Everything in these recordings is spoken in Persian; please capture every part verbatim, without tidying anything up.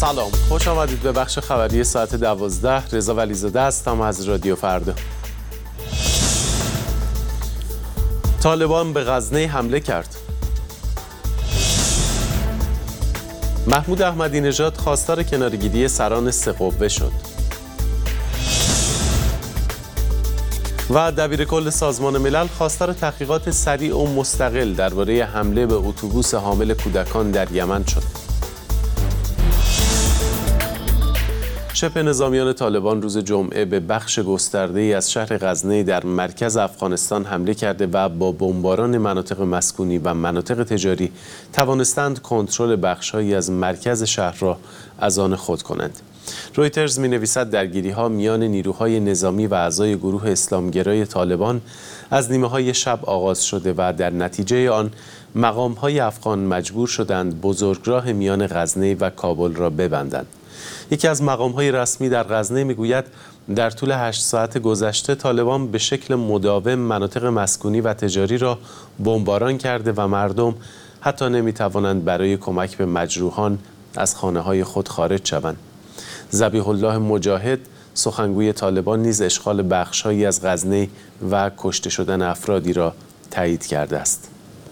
سلام، خوش آمدید به بخش خبری ساعت دوازده. رضا ولیزاده هستم از رادیو فردا. طالبان به غزنه حمله کرد. محمود احمدی نژاد خواستار کناره‌گیری سران سه قوه شد. و دبیرکل سازمان ملل خواستار تحقیقات سریع و مستقل درباره حمله به اتوبوس حامل کودکان در یمن شد. شبه نظامیان طالبان روز جمعه به بخش گسترده‌ای از شهر غزنه در مرکز افغانستان حمله کرده و با بمباران مناطق مسکونی و مناطق تجاری توانستند کنترل بخش‌هایی از مرکز شهر را از آن خود کنند. رویترز می‌نویسد درگیری‌ها میان نیروهای نظامی و اعضای گروه اسلامگرای طالبان از نیمه‌های شب آغاز شده و در نتیجه آن مقام‌های افغان مجبور شدند بزرگراه میان غزنه و کابل را ببندند. یکی از مقام‌های رسمی در غزنه میگوید در طول هشت ساعت گذشته طالبان به شکل مداوم مناطق مسکونی و تجاری را بمباران کرده و مردم حتی نمی‌توانند برای کمک به مجروحان از خانه‌های خود خارج شوند. ذبیح الله مجاهد سخنگوی طالبان نیز اشغال بخش‌هایی از غزنه و کشته شدن افرادی را تایید کرده است.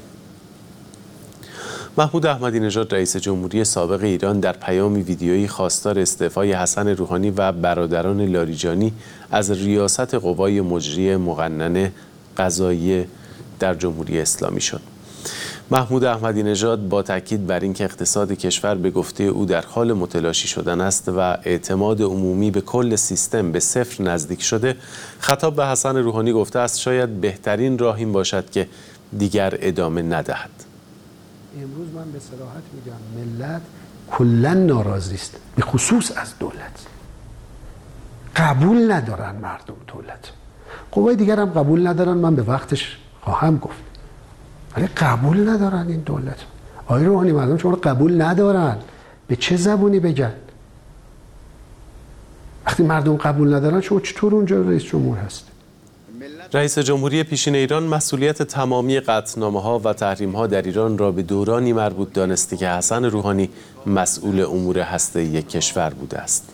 محمود احمدی نژاد رئیس جمهوری سابق ایران در پیامی ویدیویی خواستار استعفای حسن روحانی و برادران لاریجانی از ریاست قوای مجریه مقننه قضاییه در جمهوری اسلامی شد. محمود احمدی نژاد با تاکید بر اینکه اقتصاد کشور به گفته او در حال متلاشی شدن است و اعتماد عمومی به کل سیستم به صفر نزدیک شده، خطاب به حسن روحانی گفته است شاید بهترین راه این باشد که دیگر ادامه ندهد. امروز من به صراحت میگم ملت کلا ناراضی است، به خصوص از دولت. قبول ندارن مردم دولت. قوای دیگر هم قبول ندارن، من به وقتش خواهم گفت. ولی قبول ندارن این دولت. آقای روحانی مردم شما رو قبول ندارن. به چه زبونی بگن؟ وقتی مردم قبول ندارن شما چطور اونجا رئیس جمهور هست؟ رئیس جمهوری پیشین ایران مسئولیت تمامی قطعنامه‌ها و تحریم‌ها در ایران را به دورانی مربوط دانسته که حسن روحانی مسئول امور هسته‌ای کشور بوده است.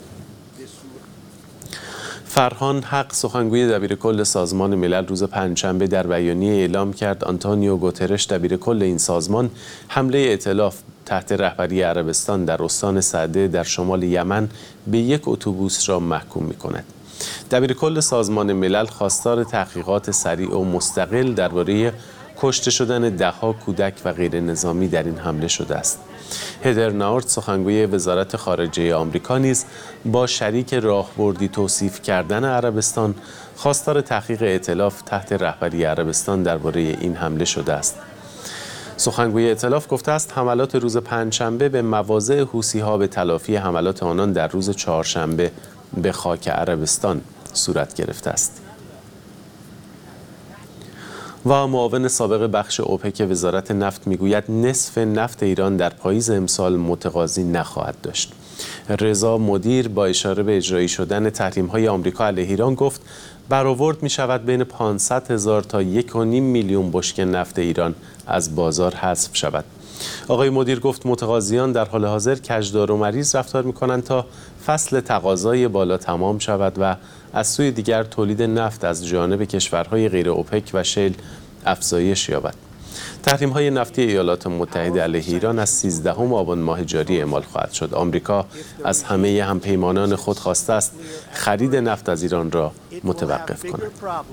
فرهان حق سخنگوی دبیرکل سازمان ملل روز پنجشنبه در بیانیه اعلام کرد آنتونیو گوترش دبیرکل این سازمان حمله ائتلاف تحت رهبری عربستان در استان سعده در شمال یمن به یک اتوبوس را محکوم می‌کند. دبیرکل سازمان ملل خواستار تحقیقات سریع و مستقل درباره کشته شدن ده‌ها کودک و غیر نظامی در این حمله شده است. هدر نارت سخنگوی وزارت خارجه آمریکا نیز با شریک راهبردی توصیف کردن عربستان خواستار تحقیق ائتلاف تحت رهبری عربستان درباره این حمله شده است. سخنگوی ائتلاف گفته است حملات روز پنجشنبه به مواضع حوثی‌ها به تلافی حملات آنان در روز چهارشنبه به خاک عربستان صورت گرفته است. و معاون سابق بخش اوپک وزارت نفت میگوید نصف نفت ایران در پاییز امسال متقاضی نخواهد داشت. رضا مدیر با اشاره به اجرایی شدن تحریم‌های آمریکا علیه ایران گفت برآورد می شود بین پانصد هزار تا یک و نیم میلیون بشکه نفت ایران از بازار حذف شود. آقای مدیر گفت متقاضیان در حال حاضر کجدار و مریض رفتار می‌کنند تا فصل تقاضای بالا تمام شود و از سوی دیگر تولید نفت از جانب کشورهای غیر اوپک و شیل افزایش یابد. تحریم‌های نفتی ایالات متحده علیه ایران از سیزدهم آبان ماه جاری اعمال خواهد شد. آمریکا از همه همپیمانان خود خواسته است خرید نفت از ایران را متوقف کند.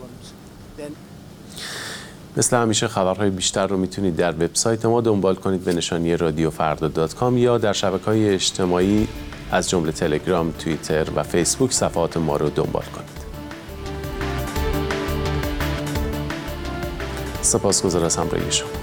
مثل همیشه خبرهای بیشتر رو میتونید در وبسایت ما دنبال کنید به نشانی رادیو فردا دات کام یا در شبکه‌های اجتماعی از جمله تلگرام، توییتر و فیسبوک صفحات ما رو دنبال کنید. سپاسگزار از همراهی شما.